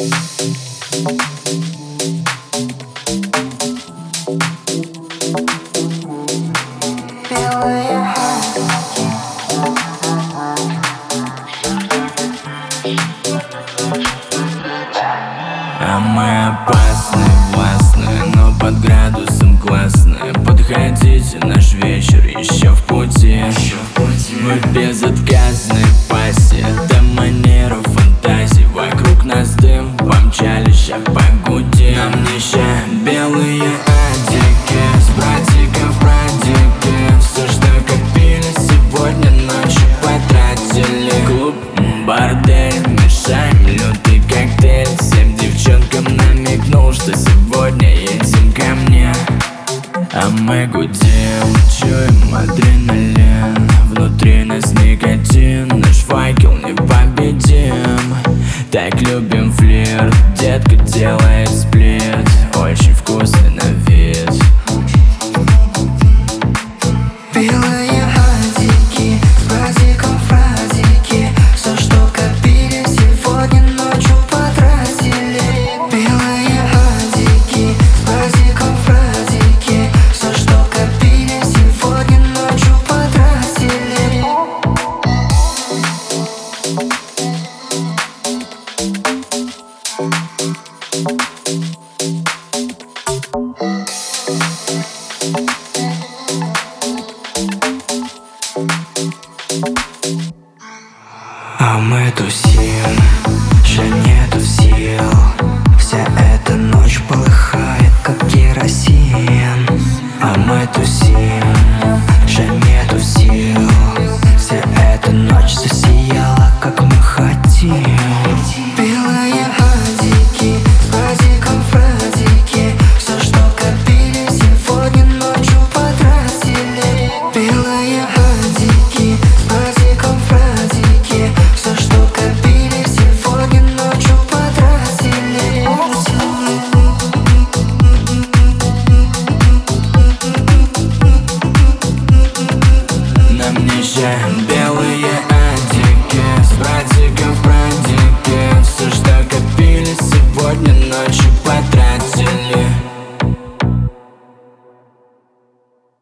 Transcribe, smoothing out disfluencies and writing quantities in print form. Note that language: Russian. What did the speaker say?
А мы опасны, властны, но под градусом классные. Подходите, наш вечер еще в пути. Мы безотказны пассии, до манеру фантазий. Вокруг нас дым, помчали, ща погудим. Нам не ща белые адики, с братиков братики. Все, что копили, сегодня ночью потратили. Клуб, бордель, мешаем лютый коктейль. Всем девчонкам намекнул, что сегодня едем ко мне. А мы гудим, чуем адреналин. Внутри нас никотин, наш факел непобедим. Так любим флирт, детка делает сплит. Очень вкусный на вид. Белые адики, с братиков братики. Все, что копили, сегодня ночью потратили. Белые адики, с братиков братики. Все, что копили, сегодня ночью потратили. А мы тусим, же нету сил. Вся эта ночь полыхает, как керосин. А мы тусим, же нету сил. Вся эта ночь засияла, как мы хотим.